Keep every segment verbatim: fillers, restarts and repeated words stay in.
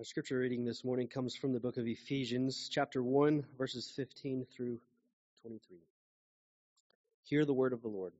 Our scripture reading this morning comes from the book of Ephesians, chapter one, verses fifteen through twenty-three. Hear the word of the Lord.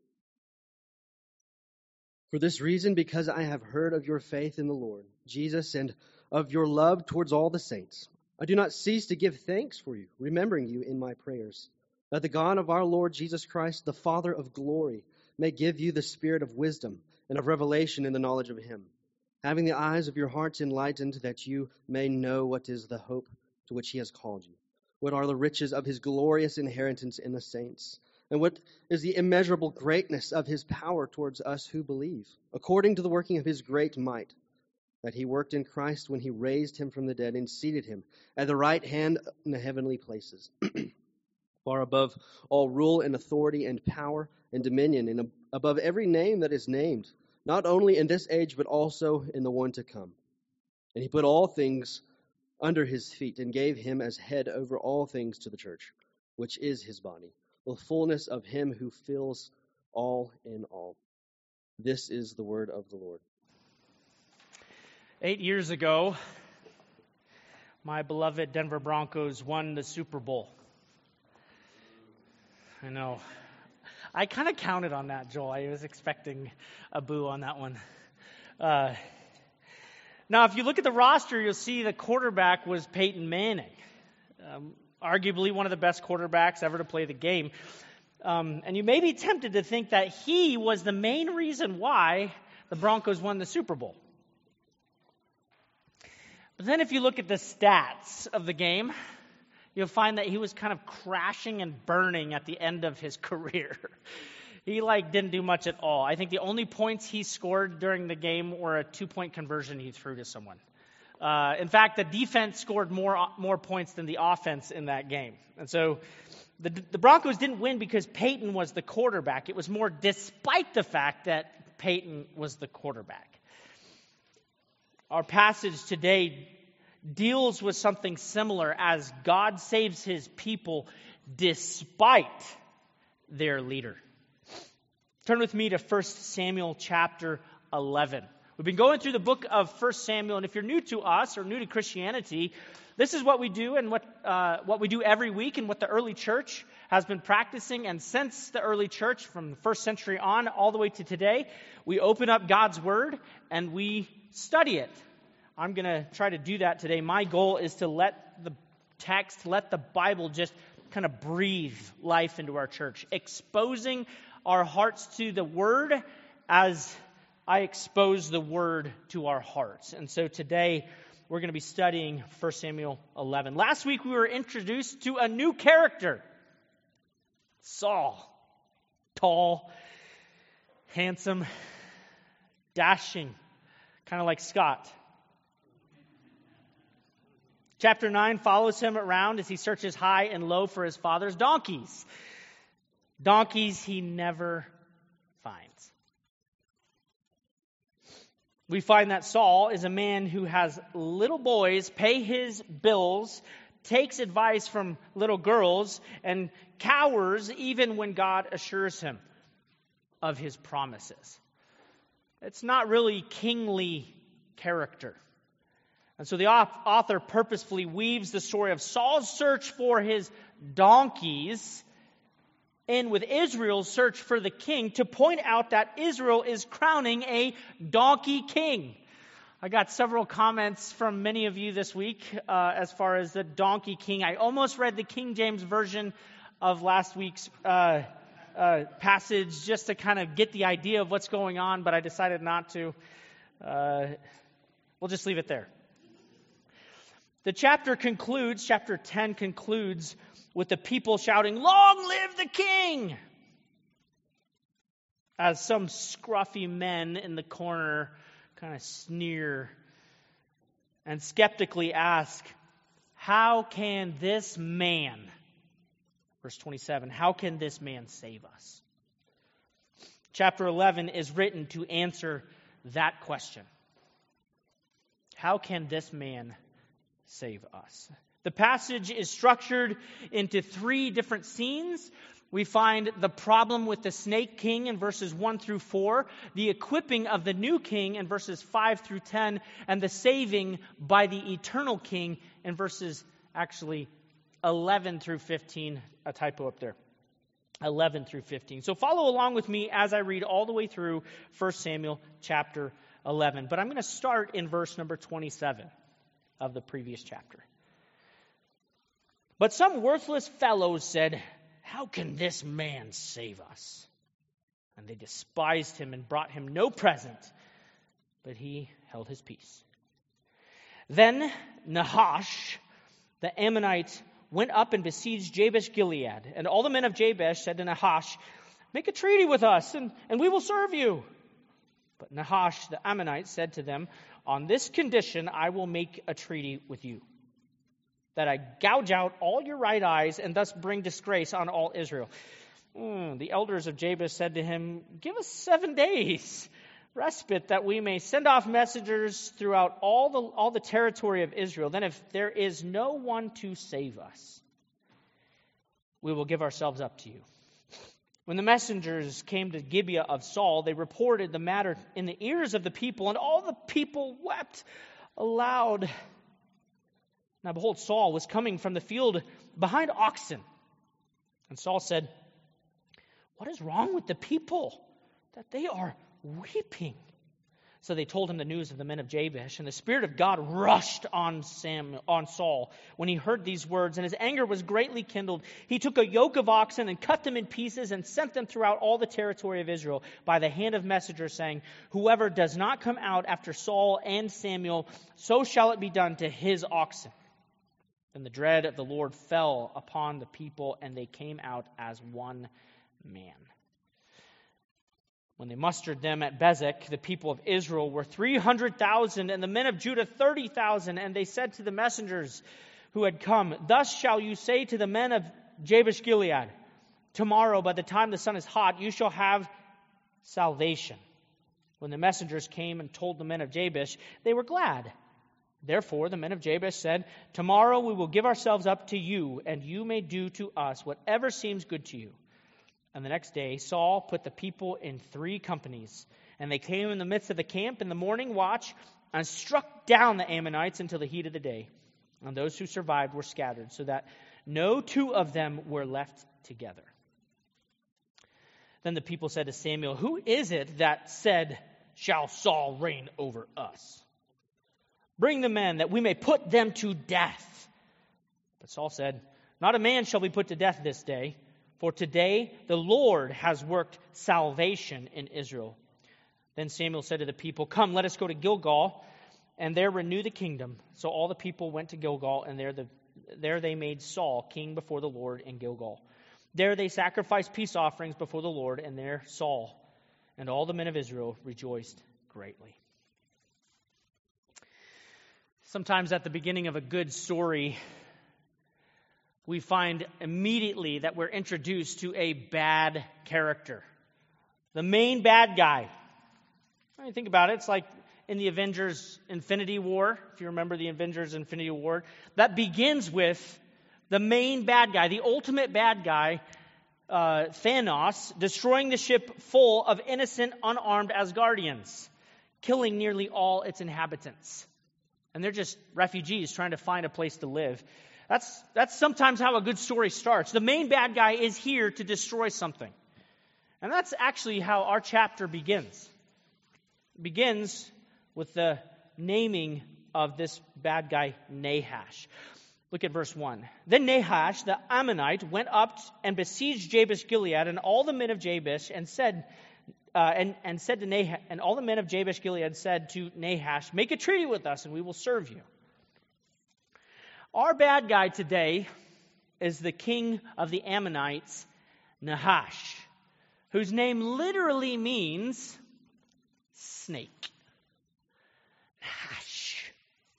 For this reason, because I have heard of your faith in the Lord Jesus and of your love towards all the saints, I do not cease to give thanks for you, remembering you in my prayers, that the God of our Lord Jesus Christ, the Father of glory, may give you the spirit of wisdom and of revelation in the knowledge of him, having the eyes of your hearts enlightened, that you may know what is the hope to which he has called you, what are the riches of his glorious inheritance in the saints, and what is the immeasurable greatness of his power towards us who believe, according to the working of his great might, that he worked in Christ when he raised him from the dead and seated him at the right hand in the heavenly places, far above all rule and authority and power and dominion, and above every name that is named, not only in this age, but also in the one to come. And he put all things under his feet and gave him as head over all things to the church, which is his body, the fullness of him who fills all in all. This is the word of the Lord. Eight years ago, my beloved Denver Broncos won the Super Bowl. I know. I kind of counted on that, Joel. I was expecting a boo on that one. Uh, now, if you look at the roster, you'll see the quarterback was Peyton Manning, um, arguably one of the best quarterbacks ever to play the game. Um, and you may be tempted to think that he was the main reason why the Broncos won the Super Bowl. But then if you look at the stats of the game, you'll find that he was kind of crashing and burning at the end of his career. He like didn't do much at all. I think the only points he scored during the game were a two-point conversion he threw to someone. Uh, in fact, the defense scored more more points than the offense in that game. And so the, the Broncos didn't win because Peyton was the quarterback. It was more despite the fact that Peyton was the quarterback. Our passage today deals with something similar as God saves his people despite their leader. Turn with me to First Samuel chapter eleven. We've been going through the book of First Samuel, and if you're new to us or new to Christianity, this is what we do and what uh, what we do every week and what the early church has been practicing. And since the early church, from the first century on all the way to today, we open up God's Word and we study it. I'm going to try to do that today. My goal is to let the text, let the Bible just kind of breathe life into our church, exposing our hearts to the Word as I expose the Word to our hearts. And so today we're going to be studying First Samuel eleven. Last week we were introduced to a new character, Saul. Tall, handsome, dashing, kind of like Scott. Chapter nine follows him around as he searches high and low for his father's donkeys. Donkeys he never finds. We find that Saul is a man who has little boys pay his bills, takes advice from little girls, and cowers even when God assures him of his promises. It's not really kingly character. And so the author purposefully weaves the story of Saul's search for his donkeys in with Israel's search for the king to point out that Israel is crowning a donkey king. I got several comments from many of you this week uh, as far as the donkey king. I almost read the King James Version of last week's uh, uh, passage just to kind of get the idea of what's going on, but I decided not to. Uh, we'll just leave it there. The chapter concludes, chapter ten concludes with the people shouting, "Long live the king!" As some scruffy men in the corner kind of sneer and skeptically ask, how can this man, verse twenty-seven, how can this man save us? Chapter eleven is written to answer that question. How can this man save us? The passage is structured into three different scenes. We find the problem with the snake king in verses one through four, the equipping of the new king in verses five through ten, and the saving by the eternal king in verses actually eleven through fifteen. A typo up there. eleven through fifteen. So follow along with me as I read all the way through First Samuel chapter eleven. But I'm going to start in verse number twenty-seven of the previous chapter. But some worthless fellows said, "How can this man save us?" And they despised him and brought him no present, but he held his peace. Then Nahash, the Ammonite, went up and besieged Jabesh-Gilead. And all the men of Jabesh said to Nahash, "Make a treaty with us, and, and we will serve you." But Nahash, the Ammonite, said to them, "On this condition I will make a treaty with you, that I gouge out all your right eyes and thus bring disgrace on all Israel." Mm, the elders of Jabesh said to him, "Give us seven days respite, that we may send off messengers throughout all the all the territory of Israel. Then if there is no one to save us, we will give ourselves up to you." When the messengers came to Gibeah of Saul, they reported the matter in the ears of the people, and all the people wept aloud. Now behold, Saul was coming from the field behind oxen. And Saul said, "What is wrong with the people, that they are weeping?" So they told him the news of the men of Jabesh, and the Spirit of God rushed on Samuel, on Saul when he heard these words, and his anger was greatly kindled. He took a yoke of oxen and cut them in pieces and sent them throughout all the territory of Israel by the hand of messengers, saying, "Whoever does not come out after Saul and Samuel, so shall it be done to his oxen." Then the dread of the Lord fell upon the people, and they came out as one man. When they mustered them at Bezek, the people of Israel were three hundred thousand, and the men of Judah thirty thousand. And they said to the messengers who had come, "Thus shall you say to the men of Jabesh-Gilead, tomorrow by the time the sun is hot, you shall have salvation." When the messengers came and told the men of Jabesh, they were glad. Therefore the men of Jabesh said, "Tomorrow we will give ourselves up to you, and you may do to us whatever seems good to you." And the next day Saul put the people in three companies, and they came in the midst of the camp in the morning watch and struck down the Ammonites until the heat of the day. And those who survived were scattered, so that no two of them were left together. Then the people said to Samuel, "Who is it that said, 'Shall Saul reign over us?' Bring the men, that we may put them to death." But Saul said, "Not a man shall be put to death this day, for today the Lord has worked salvation in Israel." Then Samuel said to the people, "Come, let us go to Gilgal, and there renew the kingdom." So all the people went to Gilgal, and there, the, there they made Saul king before the Lord in Gilgal. There they sacrificed peace offerings before the Lord, and there Saul and all the men of Israel rejoiced greatly. Sometimes at the beginning of a good story, we find immediately that we're introduced to a bad character. The main bad guy. When you think about it, it's like in the Avengers Infinity War, if you remember the Avengers Infinity War, that begins with the main bad guy, the ultimate bad guy, uh, Thanos, destroying the ship full of innocent, unarmed Asgardians, killing nearly all its inhabitants. And they're just refugees trying to find a place to live. That's that's sometimes how a good story starts. The main bad guy is here to destroy something. And that's actually how our chapter begins. It begins with the naming of this bad guy, Nahash. Look at verse one. Then Nahash, the Ammonite, went up and besieged Jabesh-Gilead, and all the men of Jabesh, and said, uh, and, and said to Nahash, and all the men of Jabesh-Gilead said to Nahash, "Make a treaty with us, and we will serve you." Our bad guy today is the king of the Ammonites, Nahash, whose name literally means snake. Nahash.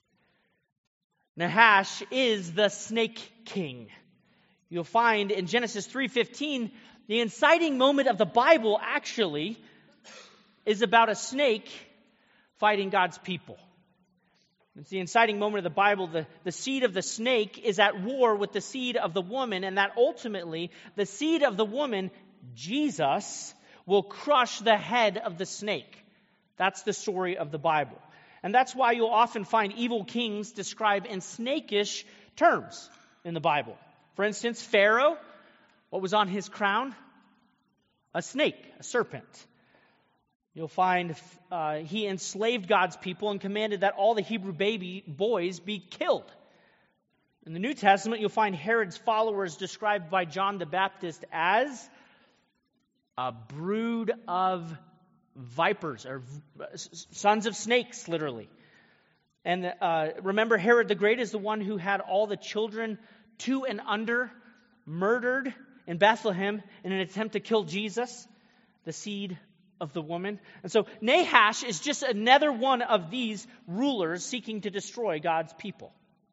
Nahash is the snake king. You'll find in Genesis three fifteen, the inciting moment of the Bible actually is about a snake fighting God's people. It's the inciting moment of the Bible. The, the seed of the snake is at war with the seed of the woman, and that ultimately the seed of the woman, Jesus, will crush the head of the snake. That's the story of the Bible. And that's why you'll often find evil kings described in snakish terms in the Bible. For instance, Pharaoh, what was on his crown? A snake, a serpent. You'll find uh, he enslaved God's people and commanded that all the Hebrew baby boys be killed. In the New Testament, you'll find Herod's followers described by John the Baptist as a brood of vipers, or sons of snakes, literally. And uh, remember, Herod the Great is the one who had all the children two and under murdered in Bethlehem in an attempt to kill Jesus, the seed of the woman. And so Nahash is just another one of these rulers seeking to destroy God's people.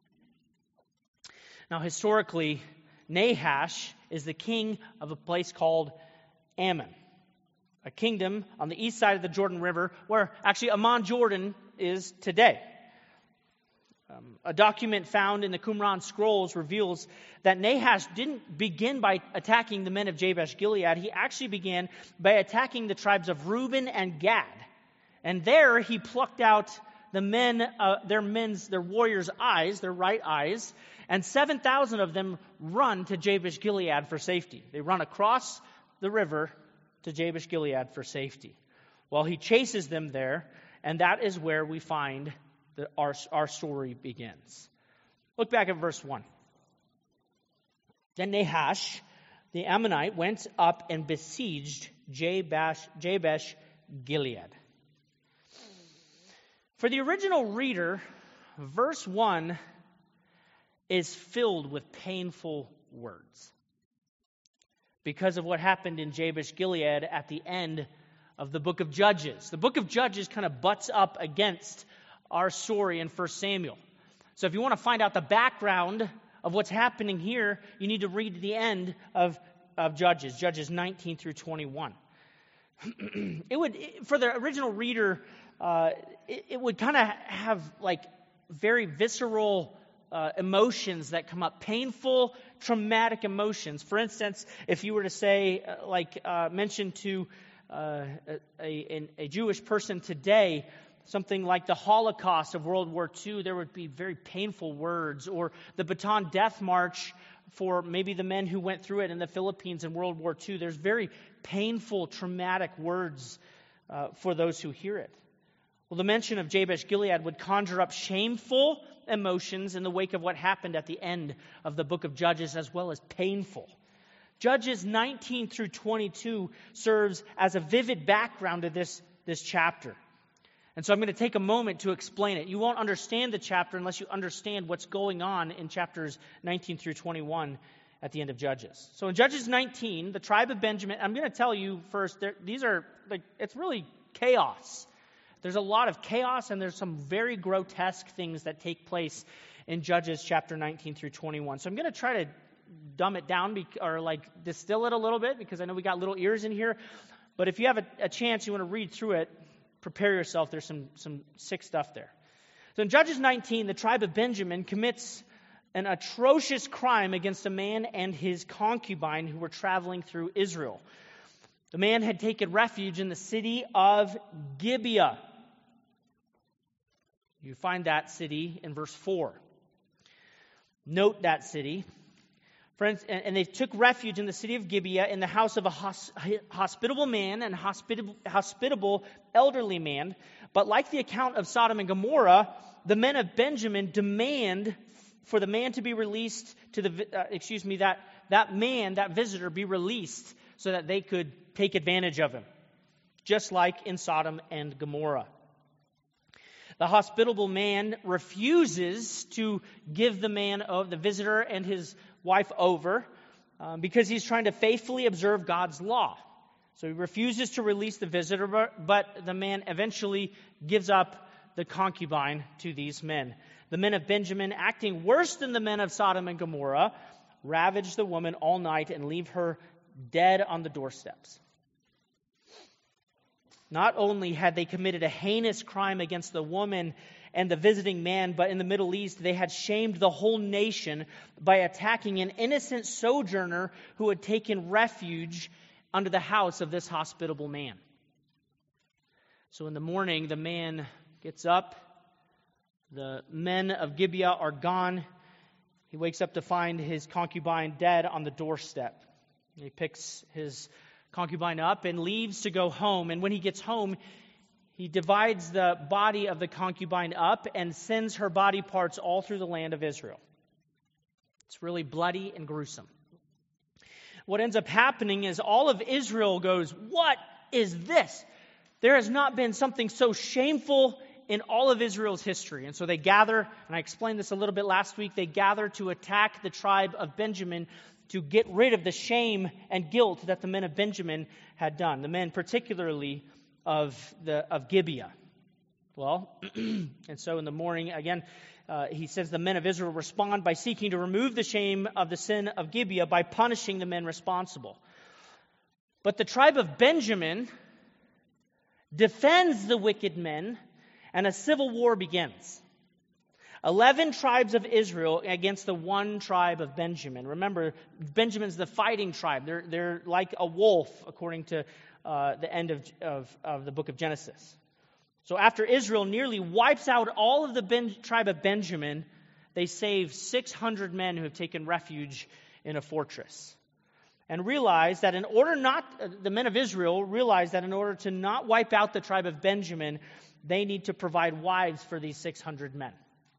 Now, historically, Nahash is the king of a place called Ammon, a kingdom on the east side of the Jordan River, where actually Amman, Jordan is today. Um, a document found in the Qumran scrolls reveals that Nahash didn't begin by attacking the men of Jabesh Gilead. He actually began by attacking the tribes of Reuben and Gad. And there he plucked out the men, uh, their men's, their warriors' eyes, their right eyes, and seven thousand of them run to Jabesh Gilead for safety. They run across the river to Jabesh Gilead for safety. Well, he chases them there, and that is where we find that our, our story begins. Look back at verse one. Then Nahash, the Ammonite, went up and besieged Jabesh, Jabesh Gilead. For the original reader, verse one is filled with painful words because of what happened in Jabesh Gilead at the end of the book of Judges. The book of Judges kind of butts up against our story in First Samuel. So if you want to find out the background of what's happening here, you need to read the end of, of Judges, Judges nineteen through twenty-one. It would, for the original reader, uh, it, it would kind of have like very visceral uh, emotions that come up, painful, traumatic emotions. For instance, if you were to say, uh, like uh, mention to uh, a, a, a Jewish person today, something like the Holocaust of World War Two, there would be very painful words. Or the Bataan Death March for maybe the men who went through it in the Philippines in World War Two. There's very painful, traumatic words uh, for those who hear it. Well, the mention of Jabesh Gilead would conjure up shameful emotions in the wake of what happened at the end of the book of Judges, as well as painful. Judges nineteen through twenty-two serves as a vivid background to this, this chapter. And so I'm going to take a moment to explain it. You won't understand the chapter unless you understand what's going on in chapters nineteen through twenty-one at the end of Judges. So in Judges nineteen, the tribe of Benjamin, I'm going to tell you first, these are, like, it's really chaos. There's a lot of chaos, and there's some very grotesque things that take place in Judges chapter nineteen through twenty-one. So I'm going to try to dumb it down, or like distill it a little bit, because I know we got little ears in here. But if you have a, a chance, you want to read through it, prepare yourself. There's some, some sick stuff there. So in Judges nineteen, the tribe of Benjamin commits an atrocious crime against a man and his concubine who were traveling through Israel. The man had taken refuge in the city of Gibeah. You find that city in verse four. Note that city. Friends, and they took refuge in the city of Gibeah in the house of a hospitable man and hospitable, hospitable elderly man. But like the account of Sodom and Gomorrah, the men of Benjamin demand for the man to be released to the, uh, excuse me, that, that man, that visitor, be released so that they could take advantage of him, just like in Sodom and Gomorrah. The hospitable man refuses to give the man of the visitor and his wife over um, because he's trying to faithfully observe God's law. So he refuses to release the visitor, but the man eventually gives up the concubine to these men. The men of Benjamin, acting worse than the men of Sodom and Gomorrah, ravage the woman all night and leave her dead on the doorsteps. Not only had they committed a heinous crime against the woman and the visiting man, but in the Middle East they had shamed the whole nation by attacking an innocent sojourner who had taken refuge under the house of this hospitable man. So in the morning, the man gets up. The men of Gibeah are gone. He wakes up to find his concubine dead on the doorstep. He picks his concubine up and leaves to go home. And when he gets home, he divides the body of the concubine up and sends her body parts all through the land of Israel. It's really bloody and gruesome. What ends up happening is all of Israel goes, "What is this? There has not been something so shameful in all of Israel's history." And so they gather, and I explained this a little bit last week, they gather to attack the tribe of Benjamin to get rid of the shame and guilt that the men of Benjamin had done, the men particularly of the of Gibeah. Well, and so in the morning, again, uh, he says the men of Israel respond by seeking to remove the shame of the sin of Gibeah by punishing the men responsible. But the tribe of Benjamin defends the wicked men, and a civil war begins. Eleven tribes of Israel against the one tribe of Benjamin. Remember, Benjamin's the fighting tribe. They're, they're like a wolf, according to uh, the end of, of, of the book of Genesis. So after Israel nearly wipes out all of the ben, tribe of Benjamin, they save six hundred men who have taken refuge in a fortress. And realize that in order not, the men of Israel realize that in order to not wipe out the tribe of Benjamin, they need to provide wives for these six hundred men.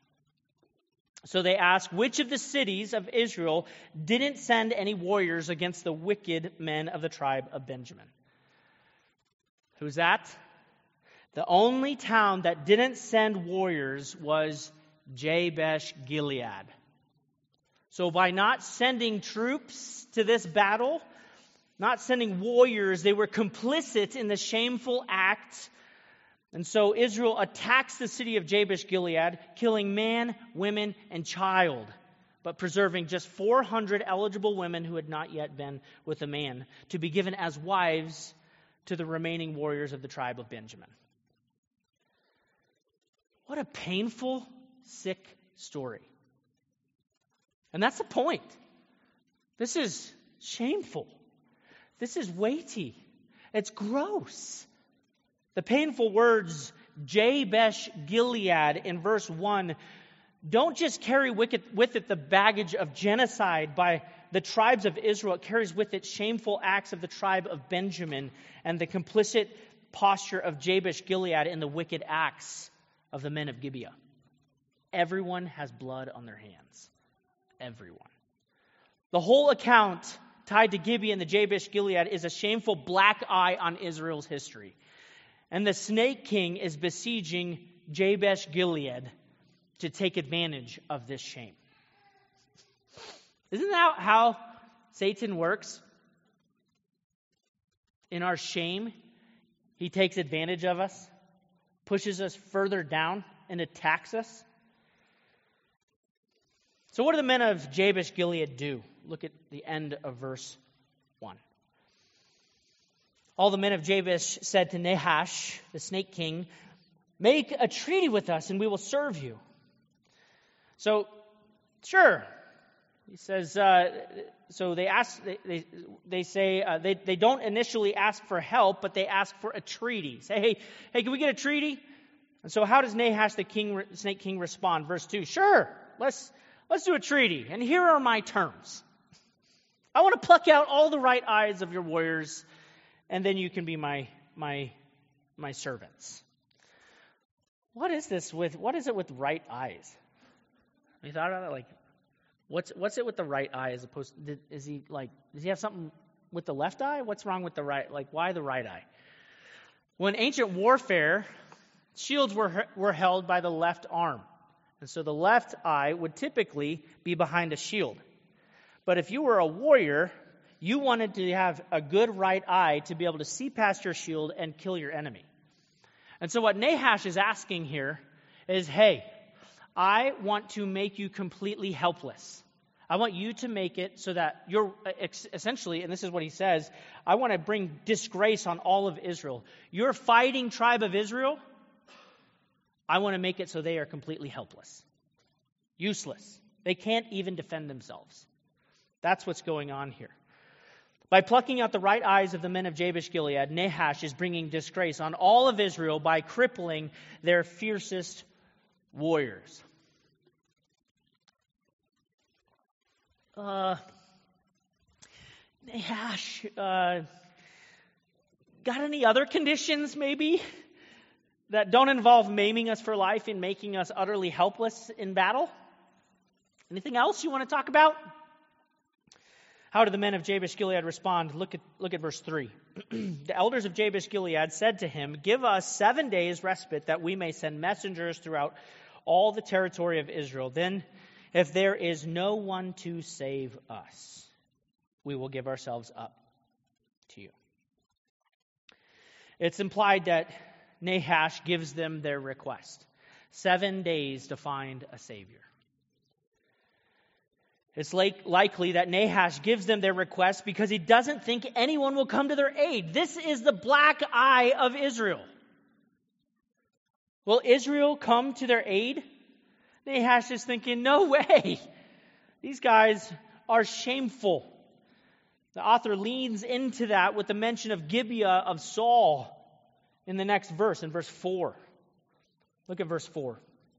So they ask, which of the cities of Israel didn't send any warriors against the wicked men of the tribe of Benjamin? Who's that? The only town that didn't send warriors was Jabesh Gilead. So by not sending troops to this battle, not sending warriors, they were complicit in the shameful act. And so Israel attacks the city of Jabesh Gilead, killing man, women, and child, but preserving just four hundred eligible women who had not yet been with a man, to be given as wives to the remaining warriors of the tribe of Benjamin. What a painful, sick story. And that's the point. This is shameful. This is weighty. It's gross. The painful words, Jabesh Gilead, in verse one, don't just carry with it the baggage of genocide by the tribes of Israel. It carries with it shameful acts of the tribe of Benjamin and the complicit posture of Jabesh Gilead in the wicked acts of the men of Gibeah. Everyone has blood on their hands. Everyone. The whole account tied to Gibeah and the Jabesh Gilead is a shameful black eye on Israel's history. And the snake king is besieging Jabesh Gilead to take advantage of this shame. Isn't that how Satan works? In our shame, he takes advantage of us, pushes us further down, and attacks us. So what do the men of Jabesh Gilead do? Look at the end of verse one. All the men of Jabesh said to Nahash, the snake king, "Make a treaty with us and we will serve you." So, sure. He says, uh, so they ask, they, they, they say, uh, they, they don't initially ask for help, but they ask for a treaty. Say, hey, hey, can we get a treaty? And so how does Nahash, the king, snake king, respond? Verse two, sure, let's, let's do a treaty. And here are my terms. I want to pluck out all the right eyes of your warriors, and then you can be my, my, my servants. What is this with, what is it with right eyes? Have you thought about it? Like, what's what's it with the right eye as opposed to, is he like, does he have something with the left eye? What's wrong with the right, like why the right eye? Well, in ancient warfare, shields were were held by the left arm. And so the left eye would typically be behind a shield. But if you were a warrior, you wanted to have a good right eye to be able to see past your shield and kill your enemy. And so what Nahash is asking here is, hey, I want to make you completely helpless. I want you to make it so that you're essentially, and this is what he says, I want to bring disgrace on all of Israel. Your fighting tribe of Israel, I want to make it so they are completely helpless, useless. They can't even defend themselves. That's what's going on here. By plucking out the right eyes of the men of Jabesh-Gilead, Nahash is bringing disgrace on all of Israel by crippling their fiercest warriors. Uh, Nahash, uh, got any other conditions maybe that don't involve maiming us for life and making us utterly helpless in battle? Anything else you want to talk about? How did the men of Jabesh-Gilead respond? Look at, look at verse three. The elders of Jabesh-Gilead said to him, "Give us seven days respite that we may send messengers throughout all the territory of Israel. Then, if there is no one to save us, we will give ourselves up to you." It's implied that Nahash gives them their request. Seven days to find a savior. It's like, likely that Nahash gives them their request because he doesn't think anyone will come to their aid. This is the black eye of Israel. Will Israel come to their aid? Nahash is thinking, no way. These guys are shameful. The author leans into that with the mention of Gibeah of Saul in the next verse, in verse four. Look at verse four.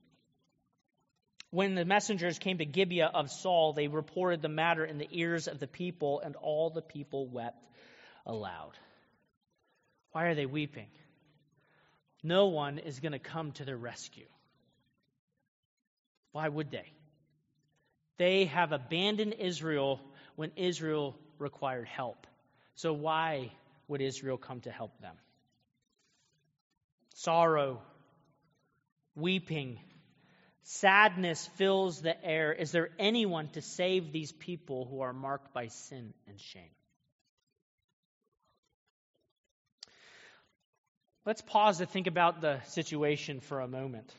When the messengers came to Gibeah of Saul, they reported the matter in the ears of the people, and all the people wept aloud. Why are they weeping? No one is going to come to their rescue. Why would they? They have abandoned Israel when Israel required help. So why would Israel come to help them? Sorrow, weeping, sadness fills the air. Is there anyone to save these people who are marked by sin and shame? Let's pause to think about the situation for a moment.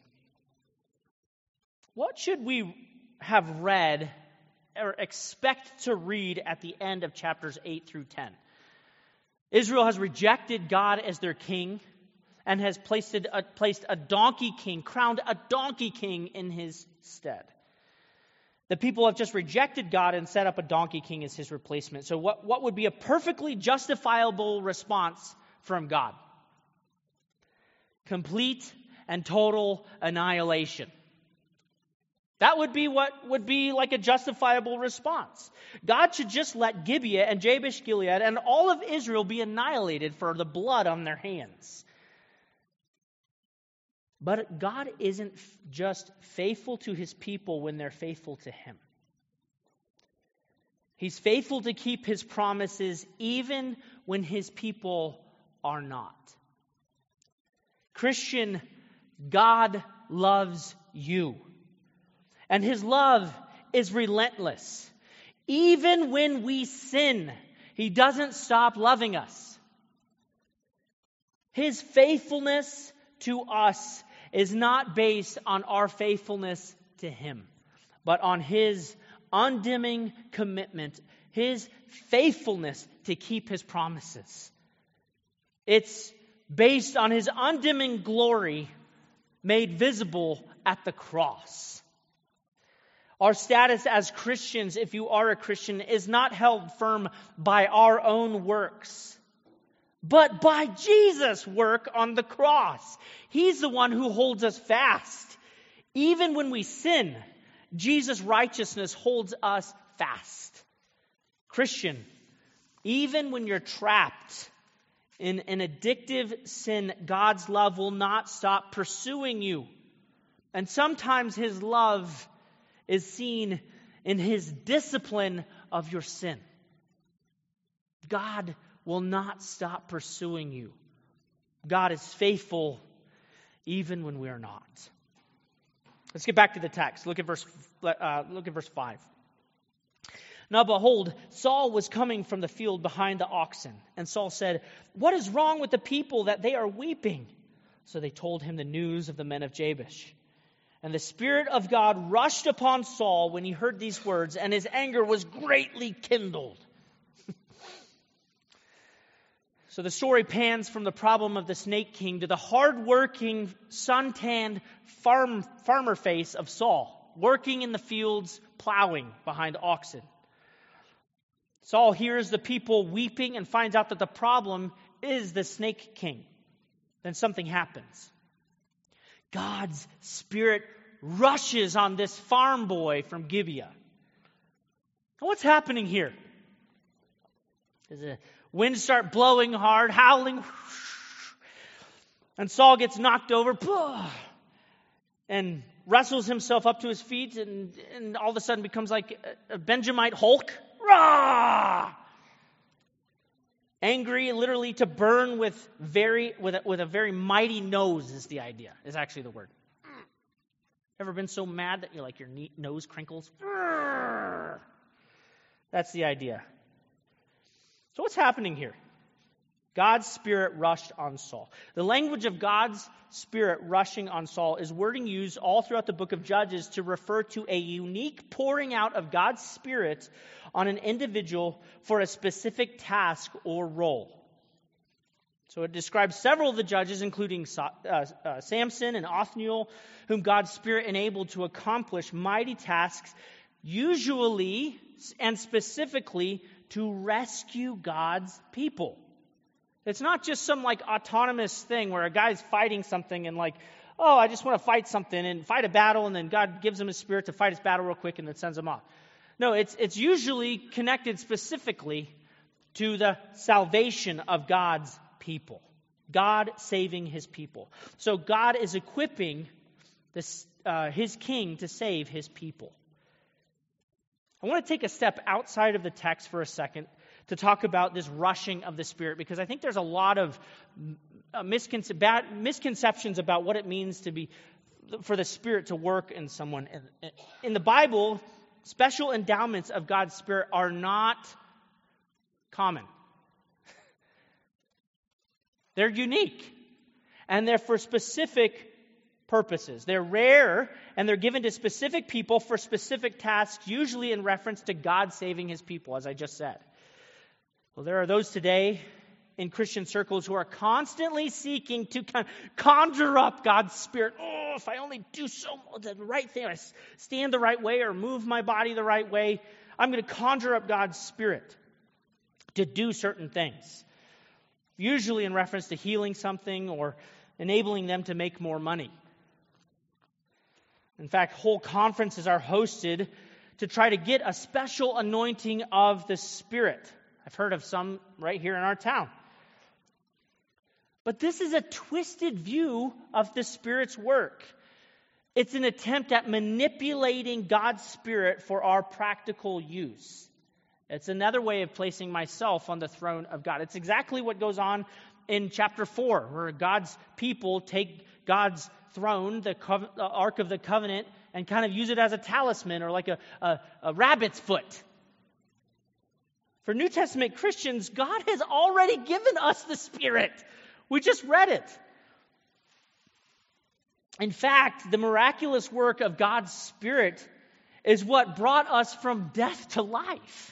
What should we have read or expect to read at the end of chapters eight through ten? Israel has rejected God as their king and has placed a, placed a donkey king, crowned a donkey king in his stead. The people have just rejected God and set up a donkey king as his replacement. So what, what would be a perfectly justifiable response from God? Complete and total annihilation. That would be what would be like a justifiable response. God should just let Gibeah and Jabesh-Gilead and all of Israel be annihilated for the blood on their hands. But God isn't just faithful to his people when they're faithful to him. He's faithful to keep his promises even when his people are not. Christian, God loves you. And his love is relentless. Even when we sin, he doesn't stop loving us. His faithfulness to us is not based on our faithfulness to him, but on his undimming commitment, his faithfulness to keep his promises. It's based on his undimming glory made visible at the cross. Our status as Christians, if you are a Christian, is not held firm by our own works, but by Jesus' work on the cross. He's the one who holds us fast. Even when we sin, Jesus' righteousness holds us fast. Christian, even when you're trapped in an addictive sin, God's love will not stop pursuing you. And sometimes his love is seen in his discipline of your sin. God will not stop pursuing you. God is faithful even when we are not. Let's get back to the text. Look at verse. Uh, look at verse five. Now behold, Saul was coming from the field behind the oxen, and Saul said, "What is wrong with the people that they are weeping?" So they told him the news of the men of Jabesh. And the Spirit of God rushed upon Saul when he heard these words, and his anger was greatly kindled. So the story pans from the problem of the snake king to the hard-working, sun-tanned farm, farmer face of Saul, working in the fields, plowing behind oxen. Saul hears the people weeping and finds out that the problem is the snake king. Then something happens. God's Spirit rushes on this farm boy from Gibeah. What's happening here? Does the wind start blowing hard, howling? And Saul gets knocked over and wrestles himself up to his feet and, and all of a sudden becomes like a Benjamite Hulk. Rah! Angry, literally to burn with very with a, with a very mighty nose is the idea, is actually the word. Ever been so mad that you're like your nose crinkles? That's the idea. So what's happening here? God's Spirit rushed on Saul. The language of God's Spirit rushing on Saul is wording used all throughout the book of Judges to refer to a unique pouring out of God's Spirit on an individual for a specific task or role. So it describes several of the judges, including uh, uh, Samson and Othniel, whom God's Spirit enabled to accomplish mighty tasks, usually and specifically to rescue God's people. It's not just some like autonomous thing where a guy's fighting something and like, oh, I just want to fight something and fight a battle, and then God gives him his Spirit to fight his battle real quick and then sends him off. No, it's it's usually connected specifically to the salvation of God's people. God saving his people. So God is equipping this, uh, his king to save his people. I want to take a step outside of the text for a second to talk about this rushing of the Spirit, because I think there's a lot of uh, misconce- bad misconceptions about what it means to be for the Spirit to work in someone. In the Bible, special endowments of God's Spirit are not common. They're unique, and they're for specific purposes. They're rare, and they're given to specific people for specific tasks, usually in reference to God saving his people, as I just said. Well, there are those today in Christian circles who are constantly seeking to kind of conjure up God's Spirit. Oh, if I only do so the right thing, I stand the right way or move my body the right way, I'm going to conjure up God's Spirit to do certain things. Usually in reference to healing something or enabling them to make more money. In fact, whole conferences are hosted to try to get a special anointing of the Spirit. I've heard of some right here in our town. But this is a twisted view of the Spirit's work. It's an attempt at manipulating God's Spirit for our practical use. It's another way of placing myself on the throne of God. It's exactly what goes on in chapter four, where God's people take God's throne, the, co- the Ark of the Covenant, and kind of use it as a talisman or like a, a, a rabbit's foot. For New Testament Christians, God has already given us the Spirit. We just read it. In fact, the miraculous work of God's Spirit is what brought us from death to life.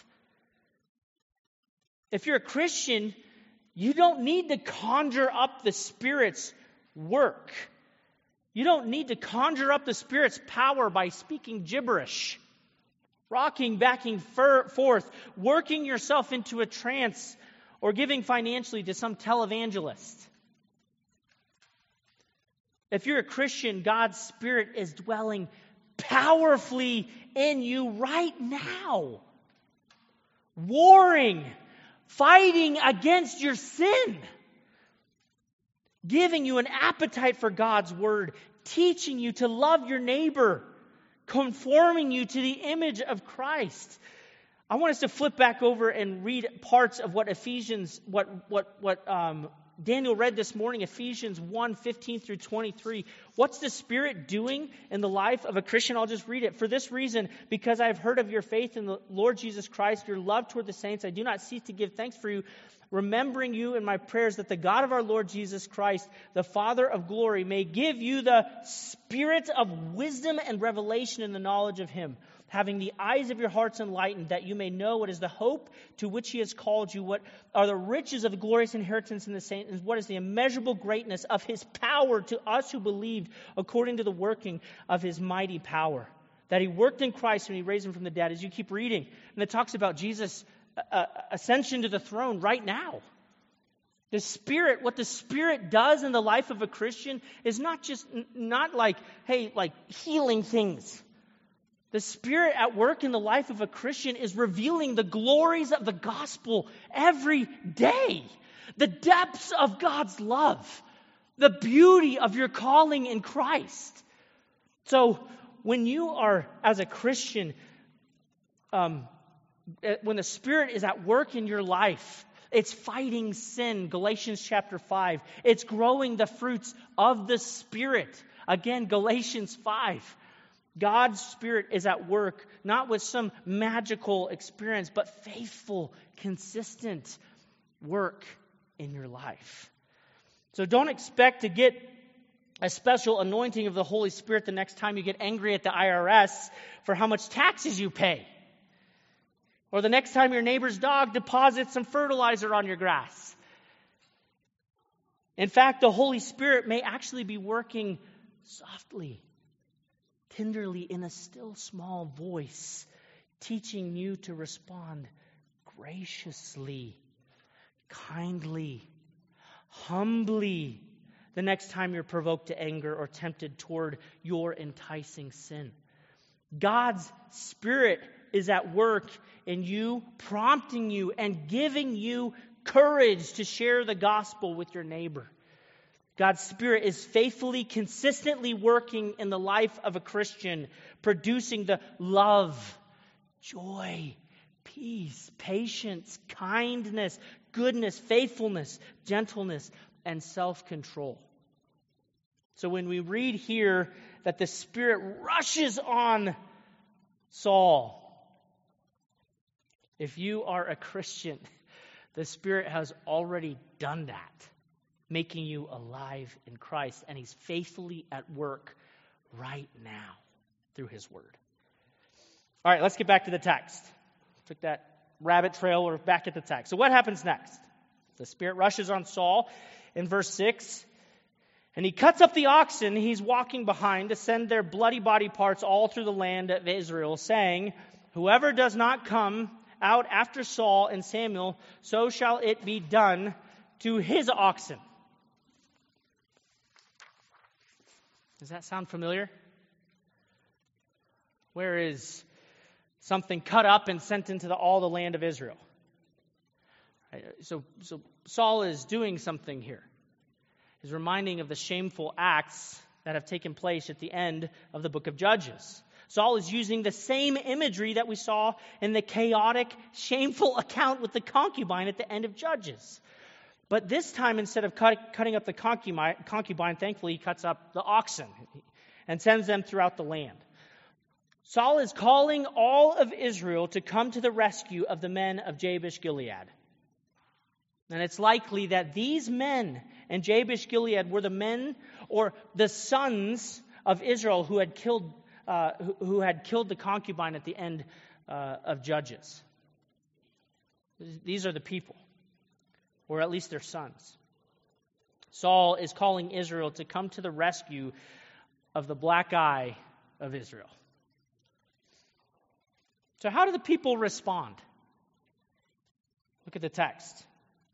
If you're a Christian, you don't need to conjure up the Spirit's work. You don't need to conjure up the Spirit's power by speaking gibberish, rocking, backing forth, working yourself into a trance, or giving financially to some televangelist. If you're a Christian, God's Spirit is dwelling powerfully in you right now, warring, fighting against your sin, giving you an appetite for God's word, teaching you to love your neighbor, conforming you to the image of Christ. I want us to flip back over and read parts of what Ephesians, what what what um, Daniel read this morning, Ephesians one, fifteen through twenty-three. What's the Spirit doing in the life of a Christian? I'll just read it. For this reason, because I have heard of your faith in the Lord Jesus Christ, your love toward the saints, I do not cease to give thanks for you, remembering you in my prayers, that the God of our Lord Jesus Christ, the Father of glory, may give you the spirit of wisdom and revelation in the knowledge of him, having the eyes of your hearts enlightened, that you may know what is the hope to which he has called you, what are the riches of the glorious inheritance in the saints, and what is the immeasurable greatness of his power to us who believed, according to the working of his mighty power, that he worked in Christ when he raised him from the dead. As you keep reading, and it talks about Jesus' uh, ascension to the throne right now. The Spirit, what the Spirit does in the life of a Christian is not just, not like, hey, like healing things. The Spirit at work in the life of a Christian is revealing the glories of the gospel every day. The depths of God's love. The beauty of your calling in Christ. So when you are, as a Christian, um, when the Spirit is at work in your life, it's fighting sin, Galatians chapter five. It's growing the fruits of the Spirit. Again, Galatians five. God's Spirit is at work, not with some magical experience, but faithful, consistent work in your life. So don't expect to get a special anointing of the Holy Spirit the next time you get angry at the I R S for how much taxes you pay. Or the next time your neighbor's dog deposits some fertilizer on your grass. In fact, the Holy Spirit may actually be working softly, tenderly, in a still small voice, teaching you to respond graciously, kindly, humbly the next time you're provoked to anger or tempted toward your enticing sin. God's Spirit is at work in you, prompting you and giving you courage to share the gospel with your neighbor. God's Spirit is faithfully, consistently working in the life of a Christian, producing the love, joy, peace, patience, kindness, goodness, faithfulness, gentleness, and self-control. So when we read here that the Spirit rushes on Saul, if you are a Christian, the Spirit has already done that, making you alive in Christ, and he's faithfully at work right now through his word. All right, let's get back to the text. Took that rabbit trail, we're back at the text. So what happens next? The Spirit rushes on Saul in verse six, and he cuts up the oxen he's walking behind to send their bloody body parts all through the land of Israel, saying, whoever does not come out after Saul and Samuel, so shall it be done to his oxen. Does that sound familiar? Where is something cut up and sent into the, all the land of Israel? Right, so, so Saul is doing something here. He's reminding of the shameful acts that have taken place at the end of the book of Judges. Saul is using the same imagery that we saw in the chaotic, shameful account with the concubine at the end of Judges. But this time, instead of cut, cutting up the concubine, concubine, thankfully, he cuts up the oxen and sends them throughout the land. Saul is calling all of Israel to come to the rescue of the men of Jabesh Gilead. And it's likely that these men in Jabesh Gilead were the men or the sons of Israel who had killed, uh, who, who had killed the concubine at the end uh, of Judges. These are the people, or at least their sons. Saul is calling Israel to come to the rescue of the black eye of Israel. So how do the people respond? Look at the text.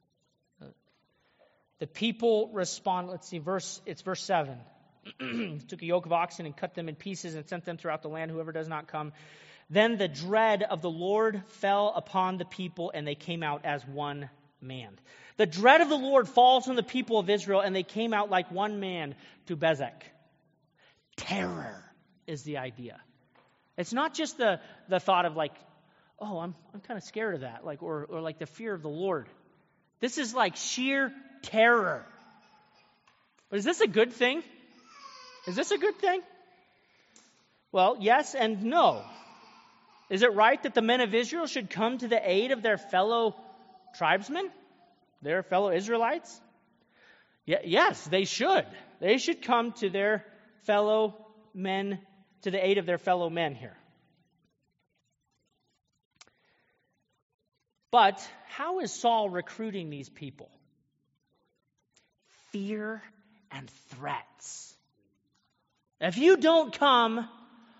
The people respond, let's see, verse. it's verse seven. Took a yoke of oxen and cut them in pieces and sent them throughout the land, whoever does not come. Then the dread of the Lord fell upon the people, and they came out as one man. The dread of the Lord falls on the people of Israel, and they came out like one man to Bezek. Terror is the idea. It's not just the, the thought of like, oh, I'm I'm kind of scared of that, like or or like the fear of the Lord. This is like sheer terror. But is this a good thing? Is this a good thing? Well, yes and no. Is it right that the men of Israel should come to the aid of their fellow tribesmen, their fellow Israelites? Y- yes, they should. They should come to their fellow men, to the aid of their fellow men here. But how is Saul recruiting these people? Fear and threats. If you don't come,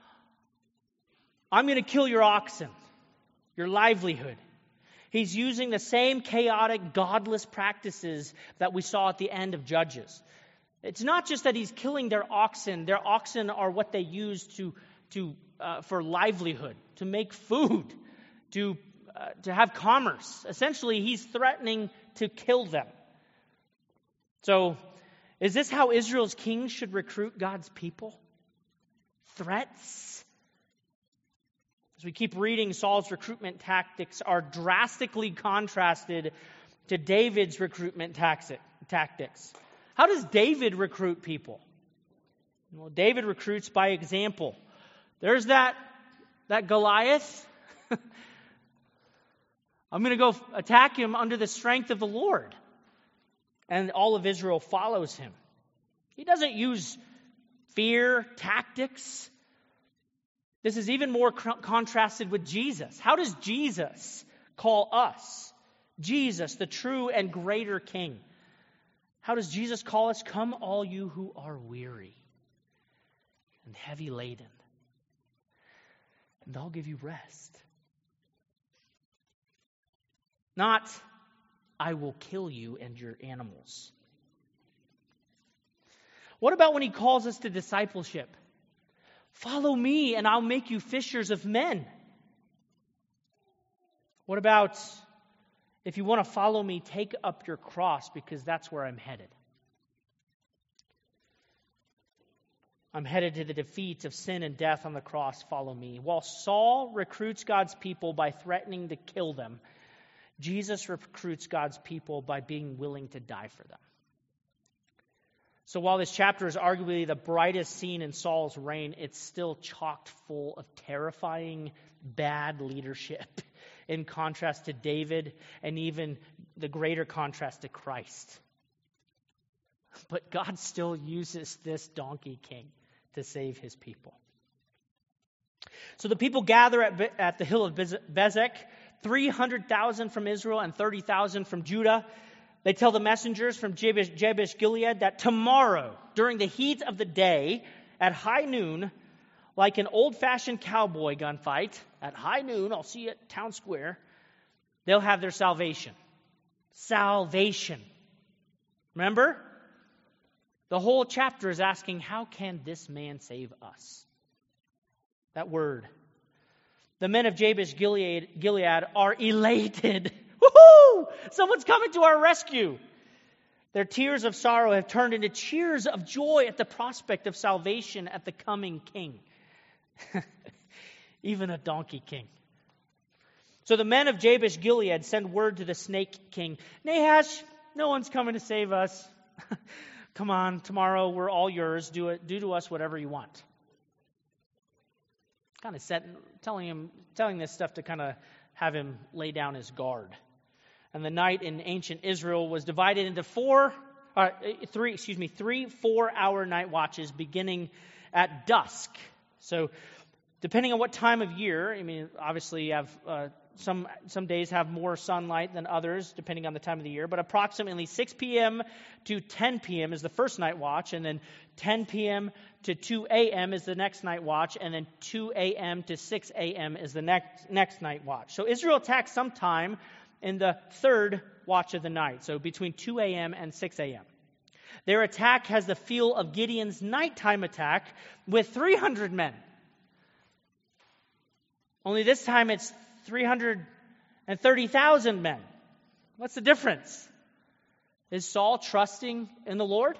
I'm going to kill your oxen, your livelihood. He's using the same chaotic, godless practices that we saw at the end of Judges. It's not just that he's killing their oxen. Their oxen are what they use to, to, uh, for livelihood, to make food, to, uh, to have commerce. Essentially, he's threatening to kill them. So, is this how Israel's kings should recruit God's people? Threats? As we keep reading, Saul's recruitment tactics are drastically contrasted to David's recruitment tactics. How does David recruit people? Well, David recruits by example. There's that, that Goliath. I'm going to go attack him under the strength of the Lord. And all of Israel follows him. He doesn't use fear tactics. This is even more contrasted with Jesus. How does Jesus call us? Jesus, the true and greater King. How does Jesus call us? Come all you who are weary and heavy laden, and I'll give you rest. Not, I will kill you and your animals. What about when he calls us to discipleship? Follow me and I'll make you fishers of men. What about, if you want to follow me, take up your cross because that's where I'm headed. I'm headed to the defeat of sin and death on the cross. Follow me. While Saul recruits God's people by threatening to kill them, Jesus recruits God's people by being willing to die for them. So while this chapter is arguably the brightest scene in Saul's reign, it's still chocked full of terrifying, bad leadership in contrast to David and even the greater contrast to Christ. But God still uses this donkey king to save his people. So the people gather at, at the hill of Bezek, three hundred thousand from Israel and thirty thousand from Judah. They tell the messengers from Jabesh, Jabesh Gilead that tomorrow, during the heat of the day, at high noon, like an old-fashioned cowboy gunfight, at high noon, I'll see you at town square, they'll have their salvation. Salvation. Remember? The whole chapter is asking, how can this man save us? That word. The men of Jabesh Gilead, Gilead are elated. Woohoo! Someone's coming to our rescue. Their tears of sorrow have turned into cheers of joy at the prospect of salvation at the coming king. Even a donkey king. So the men of Jabesh Gilead send word to the snake king, Nahash, no one's coming to save us. Come on, tomorrow we're all yours. Do it, do to us whatever you want. Kind of set, telling him, telling this stuff to kind of have him lay down his guard. And the night in ancient Israel was divided into four, uh, three, excuse me, three four-hour night watches beginning at dusk. So, depending on what time of year, I mean, obviously you have uh, some some days have more sunlight than others, depending on the time of the year. But approximately six p.m. to ten p.m. is the first night watch, and then ten p.m. to two a.m. is the next night watch, and then two a.m. to six a.m. is the next next night watch. So Israel attacked sometime in the third watch of the night, so between two a.m. and six a.m. Their attack has the feel of Gideon's nighttime attack with three hundred men. Only this time it's three hundred thirty thousand men. What's the difference? Is Saul trusting in the Lord?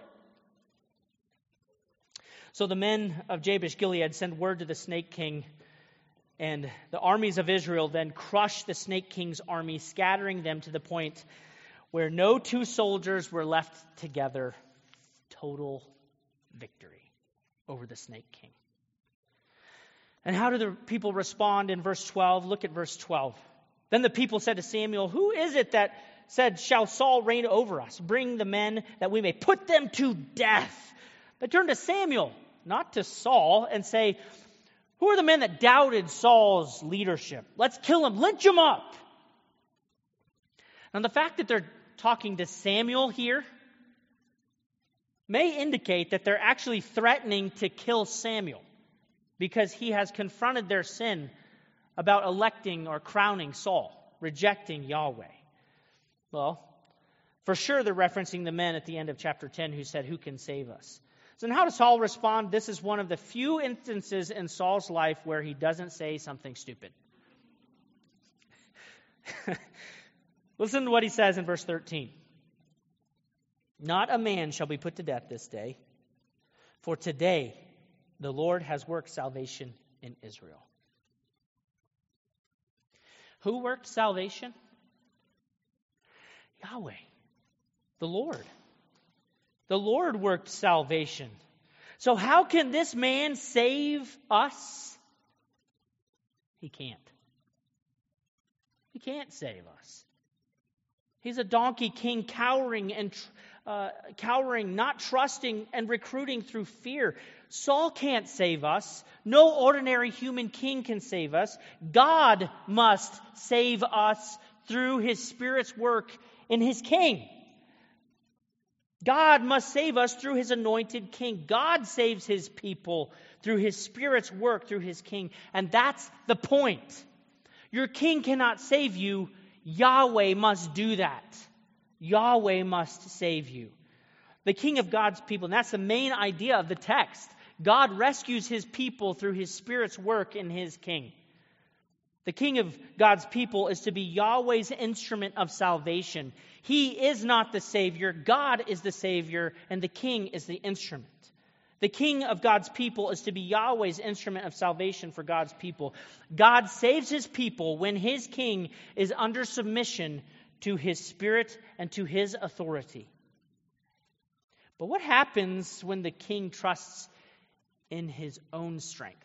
So the men of Jabesh Gilead send word to the snake king, and the armies of Israel then crush the snake king's army, scattering them to the point where no two soldiers were left together. Total victory. over the snake king. And how do the people respond in verse twelve? Look at verse twelve. Then the people said to Samuel, "Who is it that said, 'Shall Saul reign over us? Bring the men that we may put them to death.'" They turned to Samuel, not to Saul, and say, "Who are the men that doubted Saul's leadership? Let's kill him, lynch him up." Now the fact that they're talking to Samuel here may indicate that they're actually threatening to kill Samuel because he has confronted their sin about electing or crowning Saul, rejecting Yahweh. Well, for sure they're referencing the men at the end of chapter ten who said, "Who can save us?" So how does Saul respond? This is one of the few instances in Saul's life where he doesn't say something stupid. Listen to what he says in verse thirteen. "Not a man shall be put to death this day, for today the Lord has worked salvation in Israel." Who worked salvation? Yahweh, the Lord. The Lord worked salvation. So how can this man save us? He can't. He can't save us. He's a donkey king, cowering and uh, cowering, not trusting and recruiting through fear. Saul can't save us. No ordinary human king can save us. God must save us through His Spirit's work in His king. God must save us through His anointed king. God saves His people through His Spirit's work through His king. And that's the point. Your king cannot save you. Yahweh must do that. Yahweh must save you. The king of God's people, and that's the main idea of the text. God rescues His people through His Spirit's work in His king. The king of God's people is to be Yahweh's instrument of salvation. He is not the Savior. God is the Savior, and the king is the instrument. The king of God's people is to be Yahweh's instrument of salvation for God's people. God saves His people when His king is under submission to His Spirit and to His authority. But what happens when the king trusts in his own strength?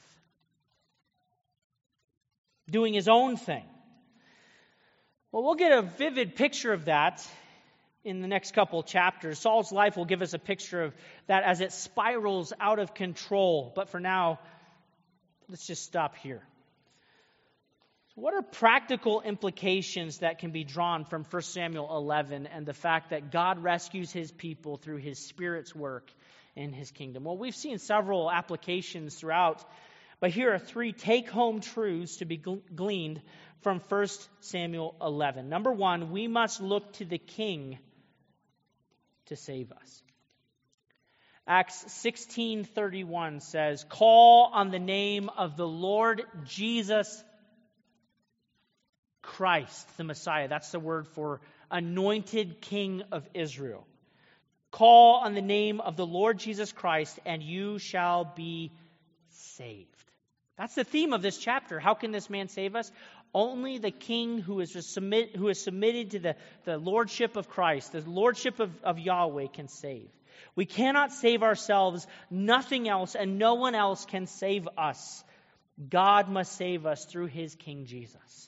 Doing his own thing. Well, we'll get a vivid picture of that in the next couple chapters. Saul's life will give us a picture of that as it spirals out of control. But for now, let's just stop here. So what are practical implications that can be drawn from First Samuel eleven and the fact that God rescues His people through His Spirit's work in His kingdom? Well, we've seen several applications throughout, but here are three take-home truths to be gleaned from First Samuel eleven. Number one, we must look to the King to save us. Acts sixteen thirty-one says, "Call on the name of the Lord Jesus Christ," the Messiah. That's the word for anointed King of Israel. "Call on the name of the Lord Jesus Christ, and you shall be saved." That's the theme of this chapter. How can this man save us? Only the king who is, submit, who is submitted to the, the lordship of Christ, the lordship of, of Yahweh, can save. We cannot save ourselves. Nothing else and no one else can save us. God must save us through His King Jesus.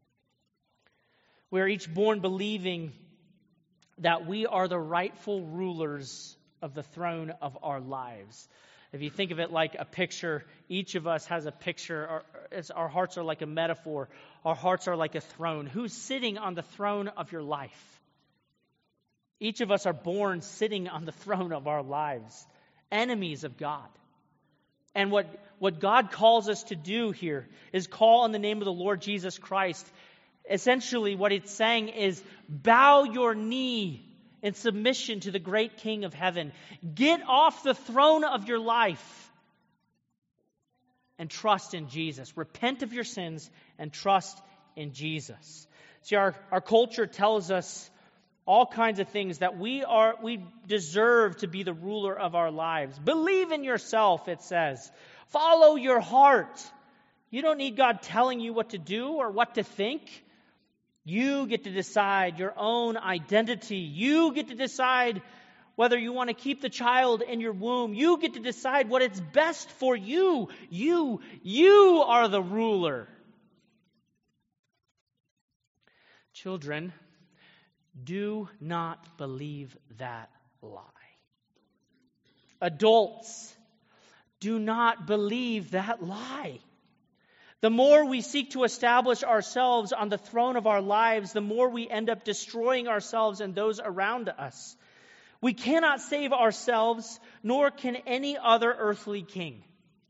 We are each born believing that we are the rightful rulers of the throne of our lives. If you think of it like a picture, each of us has a picture. Our, our hearts are like a metaphor. Our hearts are like a throne. Who's sitting on the throne of your life? Each of us are born sitting on the throne of our lives, enemies of God. And what, what God calls us to do here is call on the name of the Lord Jesus Christ. Essentially, what it's saying is bow your knee in submission to the great King of heaven. Get off the throne of your life and trust in Jesus. Repent of your sins and trust in Jesus. See, our, our culture tells us all kinds of things that we are we deserve to be the ruler of our lives. Believe in yourself, it says. Follow your heart. You don't need God telling you what to do or what to think. You get to decide your own identity. You get to decide whether you want to keep the child in your womb. You get to decide what is best for you. You, you are the ruler. Children, do not believe that lie. Adults, do not believe that lie. The more we seek to establish ourselves on the throne of our lives, the more we end up destroying ourselves and those around us. We cannot save ourselves, nor can any other earthly king.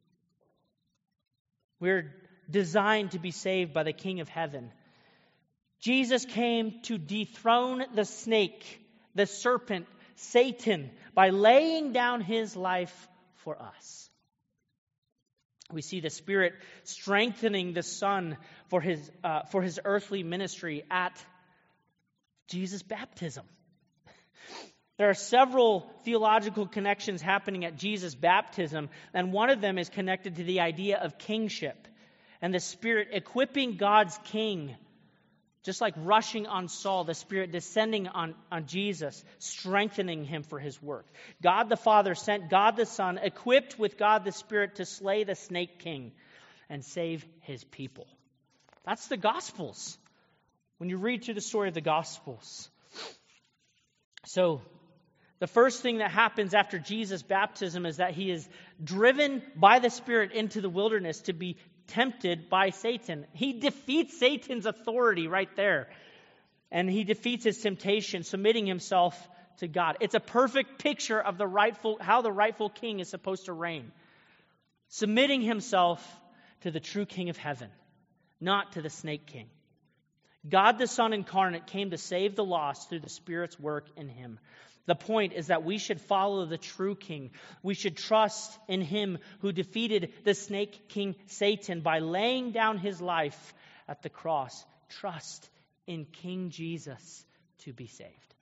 We're designed to be saved by the King of Heaven. Jesus came to dethrone the snake, the serpent, Satan, by laying down his life for us. We see the Spirit strengthening the Son for his uh, for his earthly ministry at Jesus' baptism. There are several theological connections happening at Jesus' baptism, and one of them is connected to the idea of kingship and the Spirit equipping God's king. Just like rushing on Saul, the Spirit descending on, on Jesus, strengthening him for his work. God the Father sent God the Son, equipped with God the Spirit to slay the snake king and save his people. That's the Gospels. When you read through the story of the Gospels. So, the first thing that happens after Jesus' baptism is that he is driven by the Spirit into the wilderness to be tempted by Satan. He defeats Satan's authority right there. And he defeats his temptation, submitting himself to God. It's a perfect picture of the rightful, how the rightful king is supposed to reign. Submitting himself to the true King of Heaven, not to the snake king. God the Son incarnate came to save the lost through the Spirit's work in him. The point is that we should follow the true king. We should trust in him who defeated the snake king Satan by laying down his life at the cross. Trust in King Jesus to be saved.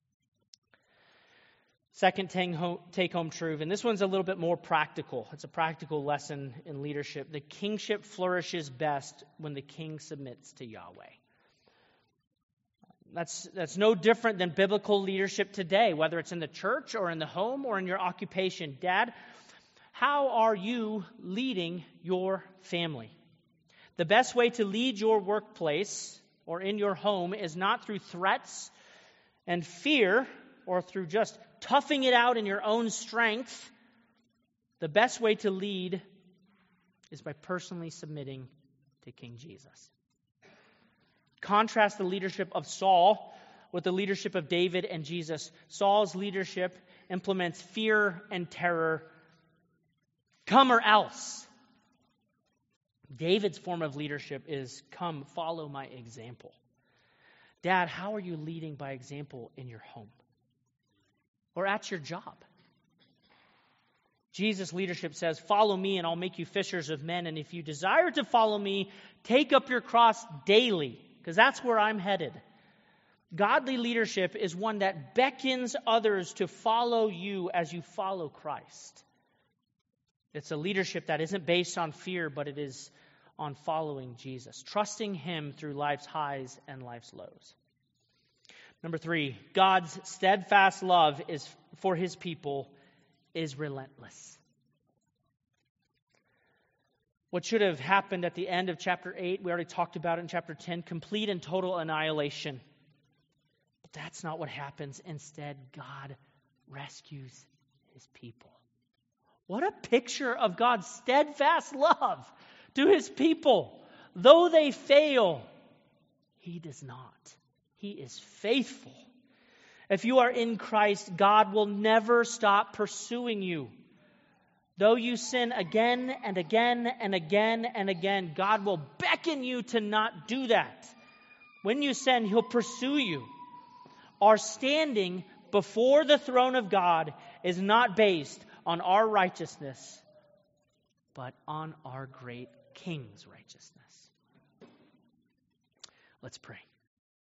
Second take-home truth, and this one's a little bit more practical. It's a practical lesson in leadership. The kingship flourishes best when the king submits to Yahweh. That's, that's no different than biblical leadership today, whether it's in the church or in the home or in your occupation. Dad, how are you leading your family? The best way to lead your workplace or in your home is not through threats and fear or through just toughing it out in your own strength. The best way to lead is by personally submitting to King Jesus. Contrast the leadership of Saul with the leadership of David and Jesus. Saul's leadership implements fear and terror. Come or else. David's form of leadership is come, follow my example. Dad, how are you leading by example in your home or at your job? Jesus' leadership says, follow me and I'll make you fishers of men. And if you desire to follow me, take up your cross daily. Because that's where I'm headed. Godly leadership is one that beckons others to follow you as you follow Christ. It's a leadership that isn't based on fear, but it is on following Jesus, trusting him through life's highs and life's lows. Number three, God's steadfast love is for his people is relentless. What should have happened at the end of chapter eight, we already talked about it in chapter ten, complete and total annihilation. But that's not what happens. Instead, God rescues his people. What a picture of God's steadfast love to his people. Though they fail, he does not. He is faithful. If you are in Christ, God will never stop pursuing you. Though you sin again and again and again and again, God will beckon you to not do that. When you sin, he'll pursue you. Our standing before the throne of God is not based on our righteousness, but on our great King's righteousness. Let's pray.